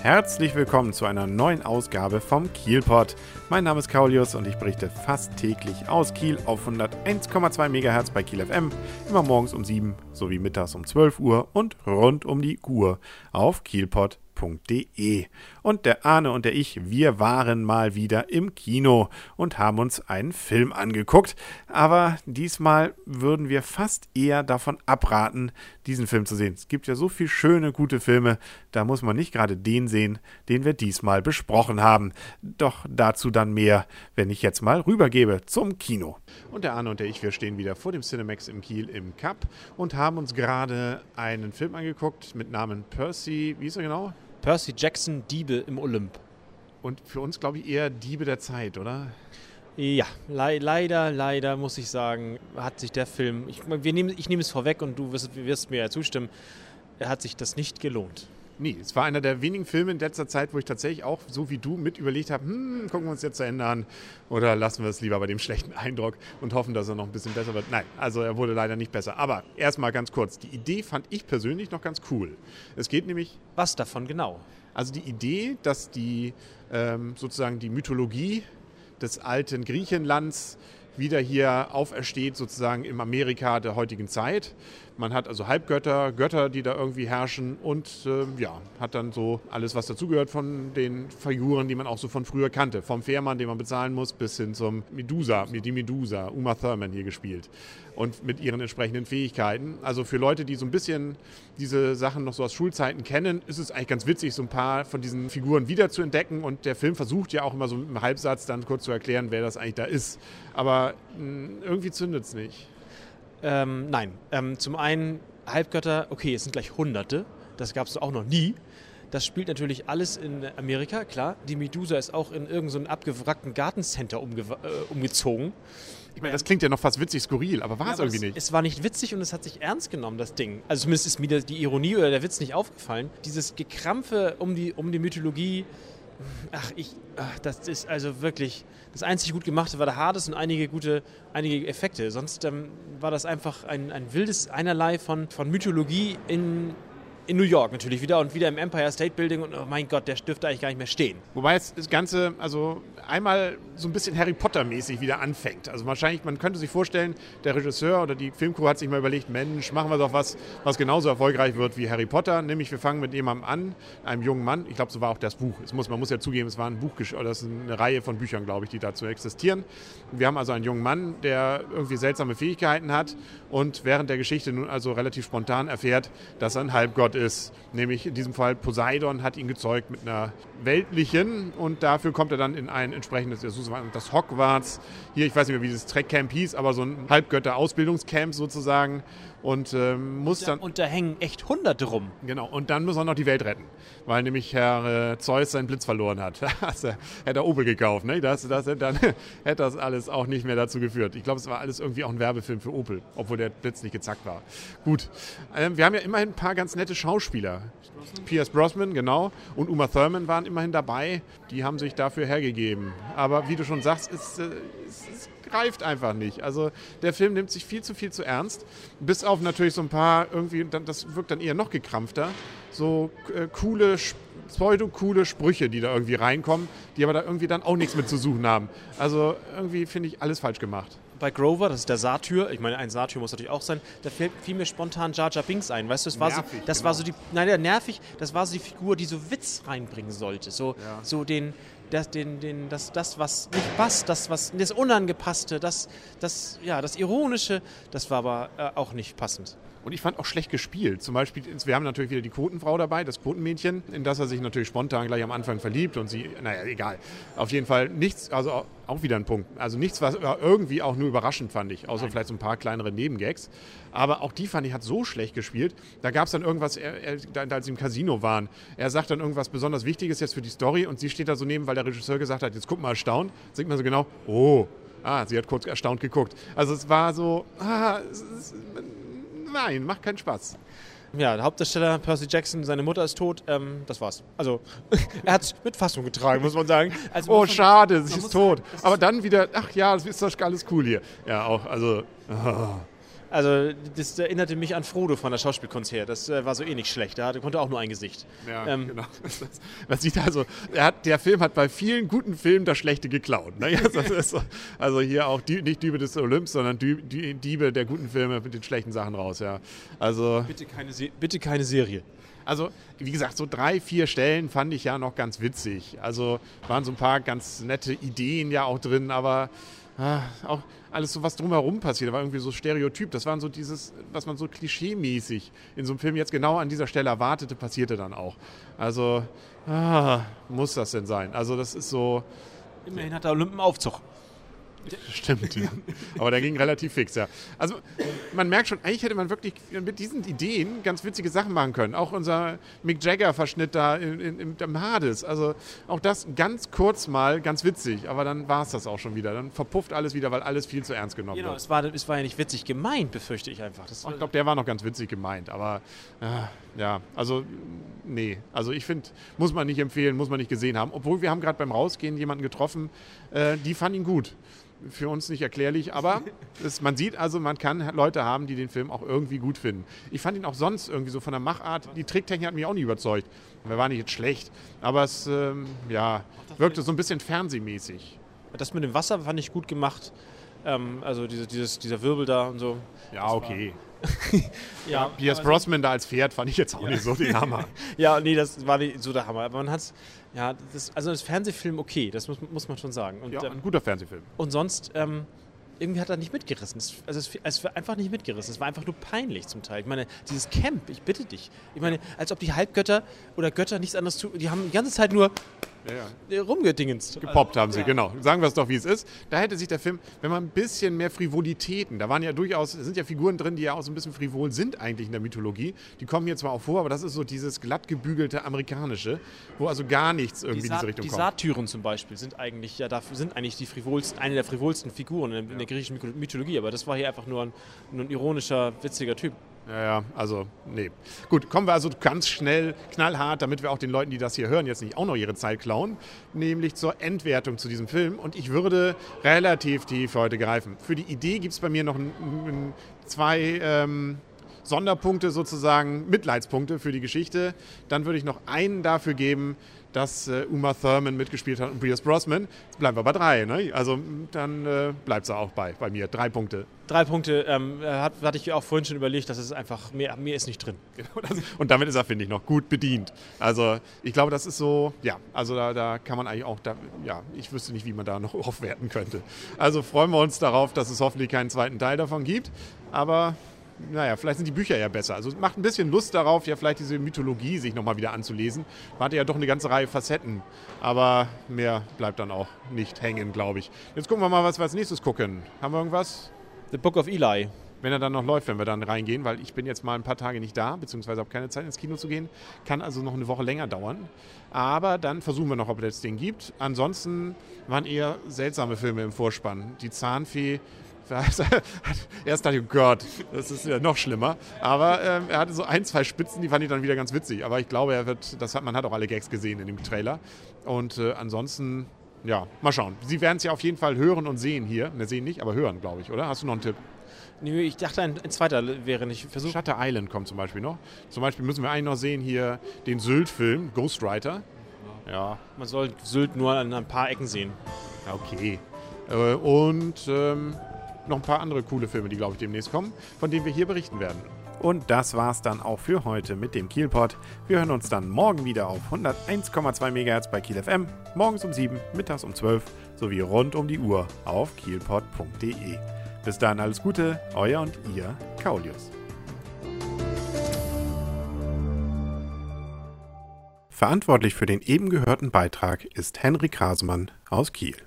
Herzlich willkommen zu einer neuen Ausgabe vom Kielpot. Mein Name ist Kaulius und ich berichte fast täglich aus Kiel auf 101,2 MHz bei Kiel FM, immer morgens um 7 sowie mittags um 12 Uhr und rund um die Uhr auf kielpot.de. Und der Arne und der ich, wir waren mal wieder im Kino und haben uns einen Film angeguckt. Aber diesmal würden wir fast eher davon abraten, diesen Film zu sehen. Es gibt ja so viele schöne, gute Filme, da muss man nicht gerade den sehen, den wir diesmal besprochen haben. Doch dazu dann mehr, wenn ich jetzt mal rübergebe zum Kino. Und der Arne und der ich, wir stehen wieder vor dem Cinemax in Kiel im Cup und haben uns gerade einen Film angeguckt mit Namen Percy, wie ist er genau? Percy Jackson, Diebe im Olymp. Und für uns, glaube ich, eher Diebe der Zeit, oder? Ja, leider muss ich sagen, hat sich der Film, ich nehme es vorweg und du wirst mir ja zustimmen, er hat sich das nicht gelohnt. Nee, es war einer der wenigen Filme in letzter Zeit, wo ich tatsächlich auch, so wie du, mit überlegt habe, gucken wir uns jetzt zu Ende an oder lassen wir es lieber bei dem schlechten Eindruck und hoffen, dass er noch ein bisschen besser wird. Nein, also er wurde leider nicht besser. Aber erstmal ganz kurz, die Idee fand ich persönlich noch ganz cool. Es geht nämlich... Was davon genau? Also die Idee, dass die sozusagen die Mythologie des alten Griechenlands wieder hier aufersteht, sozusagen im Amerika der heutigen Zeit. Man hat also Halbgötter, Götter, die da irgendwie herrschen und hat dann so alles, was dazugehört von den Figuren, die man auch so von früher kannte. Vom Fährmann, den man bezahlen muss, bis hin zum die Medusa, Uma Thurman hier gespielt. Und mit ihren entsprechenden Fähigkeiten. Also für Leute, die so ein bisschen diese Sachen noch so aus Schulzeiten kennen, ist es eigentlich ganz witzig, so ein paar von diesen Figuren wieder zu entdecken. Und der Film versucht ja auch immer so mit einem Halbsatz dann kurz zu erklären, wer das eigentlich da ist. Aber irgendwie zündet es nicht. Nein. Zum einen Halbgötter, okay, es sind gleich Hunderte. Das gab es auch noch nie. Das spielt natürlich alles in Amerika, klar. Die Medusa ist auch in irgendeinem so abgewrackten Gartencenter umgezogen. Ich meine, das klingt ja noch fast witzig skurril, aber war es irgendwie nicht. Es war nicht witzig und es hat sich ernst genommen, das Ding. Also zumindest ist mir die Ironie oder der Witz nicht aufgefallen. Dieses Gekrampfe um die Mythologie, das ist also wirklich... Das einzig gut gemachte war der Hades und einige Effekte. Sonst war das einfach ein wildes Einerlei von Mythologie in New York natürlich wieder und wieder im Empire State Building und oh mein Gott, der dürfte eigentlich gar nicht mehr stehen. Wobei jetzt das Ganze also einmal so ein bisschen Harry Potter-mäßig wieder anfängt. Also wahrscheinlich, man könnte sich vorstellen, der Regisseur oder die Filmcrew hat sich mal überlegt, Mensch, machen wir doch was genauso erfolgreich wird wie Harry Potter. Nämlich wir fangen mit jemandem an, einem jungen Mann. Ich glaube, so war auch das Buch. Man muss ja zugeben, es war ein Buch, oder das ist eine Reihe von Büchern, glaube ich, die dazu existieren. Wir haben also einen jungen Mann, der irgendwie seltsame Fähigkeiten hat und während der Geschichte nun also relativ spontan erfährt, dass er ein Halbgott ist. Nämlich in diesem Fall Poseidon hat ihn gezeugt mit einer weltlichen und dafür kommt er dann in ein entsprechendes, das Hogwarts, hier, ich weiß nicht mehr, wie dieses Trackcamp hieß, aber so ein Halbgötter-Ausbildungscamp sozusagen und muss dann... Und da hängen echt Hunderte rum. Genau, und dann muss er noch die Welt retten, weil nämlich Herr Zeus seinen Blitz verloren hat. Hätte er Opel gekauft, ne? Dann hätte das alles auch nicht mehr dazu geführt. Ich glaube, es war alles irgendwie auch ein Werbefilm für Opel, obwohl der Blitz nicht gezackt war. Gut, wir haben ja immerhin ein paar ganz nette Schauspieler. Pierce Brosnan, genau, und Uma Thurman waren immerhin dabei. Die haben sich dafür hergegeben. Aber wie du schon sagst, es greift einfach nicht. Also der Film nimmt sich viel zu ernst. Bis auf natürlich so ein paar irgendwie, das wirkt dann eher noch gekrampfter, so pseudo-coole Sprüche, die da irgendwie reinkommen, die aber da irgendwie dann auch nichts mit zu suchen haben. Also irgendwie finde ich alles falsch gemacht. Bei Grover, das ist der Satyr, ich meine, ein Satyr muss natürlich auch sein, da fiel mir spontan Jar Jar Binks ein, weißt du, das war nervig, das war so die Figur, die so Witz reinbringen sollte, das, was nicht passt, das Unangepasste, das Ironische, das war aber auch nicht passend. Und ich fand auch schlecht gespielt. Zum Beispiel, wir haben natürlich wieder die Quotenfrau dabei, das Quotenmädchen, in das er sich natürlich spontan gleich am Anfang verliebt und sie, naja, egal. Auf jeden Fall nichts, also auch wieder ein Punkt. Also nichts, was irgendwie auch nur überraschend fand ich, außer vielleicht so ein paar kleinere Nebengags. Aber auch die, fand ich, hat so schlecht gespielt. Da gab es dann irgendwas, als sie im Casino waren, er sagt dann irgendwas besonders Wichtiges jetzt für die Story und sie steht da so neben, weil der Regisseur gesagt hat, jetzt guck mal erstaunt, singt man so genau, sie hat kurz erstaunt geguckt. Also es war so, nein, macht keinen Spaß. Ja, der Hauptdarsteller Percy Jackson, seine Mutter ist tot, das war's. Also, er hat es mit Fassung getragen, muss man sagen. Also, schade, sie ist tot. Aber dann wieder, ach ja, das ist doch alles cool hier. Ja, auch, also, Also das erinnerte mich an Frodo von der Schauspielkunst her. Das war so ähnlich schlecht. Der konnte auch nur ein Gesicht. Ja, genau. Man sieht also, der Film hat bei vielen guten Filmen das Schlechte geklaut. Ne? Also hier auch nicht Diebe des Olymps, sondern Diebe der guten Filme mit den schlechten Sachen raus. Ja. Also Bitte keine Serie. Also, wie gesagt, so 3, 4 Stellen fand ich ja noch ganz witzig. Also waren so ein paar ganz nette Ideen ja auch drin, aber auch alles so, was drumherum passiert, war irgendwie so Stereotyp. Das war so dieses, was man so klischeemäßig in so einem Film jetzt genau an dieser Stelle erwartete, passierte dann auch. Also, muss das denn sein? Also das ist so... Immerhin hat der Olymp einen Aufzug. Stimmt, ja. Aber der ging relativ fix, ja. Also man merkt schon, eigentlich hätte man wirklich mit diesen Ideen ganz witzige Sachen machen können. Auch unser Mick Jagger-Verschnitt da im Hades. Also auch das ganz kurz mal ganz witzig, aber dann war es das auch schon wieder. Dann verpufft alles wieder, weil alles viel zu ernst genommen wird. Es war ja nicht witzig gemeint, befürchte ich einfach. Ich glaube, der war noch ganz witzig gemeint, aber ja, also nee. Also ich finde, muss man nicht empfehlen, muss man nicht gesehen haben. Obwohl wir haben gerade beim Rausgehen jemanden getroffen, die fand ihn gut. Für uns nicht erklärlich, aber man sieht also, man kann Leute haben, die den Film auch irgendwie gut finden. Ich fand ihn auch sonst irgendwie so von der Machart, die Tricktechnik hat mich auch nicht überzeugt. Er war nicht jetzt schlecht, aber es wirkte so ein bisschen fernsehmäßig. Das mit dem Wasser fand ich gut gemacht. Also dieser Wirbel da und so. Ja, okay. Ja, Pierce Brosnan da als Pferd fand ich jetzt auch nicht so den Hammer. Ja, nee, das war nicht so der Hammer. Aber man hat's, ja, also das Fernsehfilm okay, das muss man schon sagen. Und, ja, ein guter Fernsehfilm. Und sonst, irgendwie hat er nicht mitgerissen. Es war einfach nicht mitgerissen. Es war einfach nur peinlich zum Teil. Ich meine, dieses Camp, ich bitte dich. Ich meine, als ob die Halbgötter oder Götter nichts anderes tun. Die haben die ganze Zeit nur rumgedingenst. Gepoppt haben sie, genau. Sagen wir es doch, wie es ist. Da hätte sich der Film, wenn man ein bisschen mehr Frivolitäten, da sind ja Figuren drin, die ja auch so ein bisschen frivol sind eigentlich in der Mythologie. Die kommen hier zwar auch vor, aber das ist so dieses glatt gebügelte Amerikanische, wo also gar nichts irgendwie in diese Richtung kommt. Die Satyren zum Beispiel sind eigentlich die frivolsten, eine der frivolsten Figuren in der griechischen Mythologie, aber das war hier einfach nur ein ironischer, witziger Typ. Ja, also, nee. Gut, kommen wir also ganz schnell, knallhart, damit wir auch den Leuten, die das hier hören, jetzt nicht auch noch ihre Zeit klauen, nämlich zur Endwertung zu diesem Film. Und ich würde relativ tief heute greifen. Für die Idee gibt es bei mir noch zwei Sonderpunkte sozusagen, Mitleidspunkte für die Geschichte. Dann würde ich noch einen dafür geben, dass Uma Thurman mitgespielt hat und Pierce Brosnan. Jetzt bleiben wir bei 3, ne? Also dann bleibt es auch bei mir. 3 Punkte. 3 Punkte hatte ich auch vorhin schon überlegt, dass es einfach, mehr ist nicht drin. Genau, und damit ist er, finde ich, noch gut bedient. Also ich glaube, das ist so, ja, also da kann man eigentlich auch, ich wüsste nicht, wie man da noch aufwerten könnte. Also freuen wir uns darauf, dass es hoffentlich keinen zweiten Teil davon gibt, aber naja, vielleicht sind die Bücher ja besser. Also es macht ein bisschen Lust darauf, ja vielleicht diese Mythologie sich nochmal wieder anzulesen. Man hatte ja doch eine ganze Reihe Facetten, aber mehr bleibt dann auch nicht hängen, glaube ich. Jetzt gucken wir mal, was wir als nächstes gucken. Haben wir irgendwas? The Book of Eli. Wenn er dann noch läuft, wenn wir dann reingehen, weil ich bin jetzt mal ein paar Tage nicht da, beziehungsweise habe keine Zeit ins Kino zu gehen. Kann also noch eine Woche länger dauern. Aber dann versuchen wir noch, ob es den gibt. Ansonsten waren eher seltsame Filme im Vorspann. Die Zahnfee. Erst dachte ich, oh Gott, das ist ja noch schlimmer. Aber er hatte so 1, 2 Spitzen, die fand ich dann wieder ganz witzig. Aber ich glaube, man hat auch alle Gags gesehen in dem Trailer. Und ansonsten, ja, mal schauen. Sie werden es ja auf jeden Fall hören und sehen hier. Ne, sehen nicht, aber hören, glaube ich, oder? Hast du noch einen Tipp? Nee, ich dachte, ein zweiter wäre nicht versucht. Shutter Island kommt zum Beispiel noch. Zum Beispiel müssen wir eigentlich noch sehen hier den Sylt-Film, Ghostwriter. Ja. Man soll Sylt nur an ein paar Ecken sehen. Okay. Und noch ein paar andere coole Filme, die, glaube ich, demnächst kommen, von denen wir hier berichten werden. Und das war's dann auch für heute mit dem Kielpot. Wir hören uns dann morgen wieder auf 101,2 MHz bei Kiel FM, morgens um 7, mittags um 12 sowie rund um die Uhr auf kielpot.de. Bis dann alles Gute, euer und ihr Kaulius. Verantwortlich für den eben gehörten Beitrag ist Henrik Hasemann aus Kiel.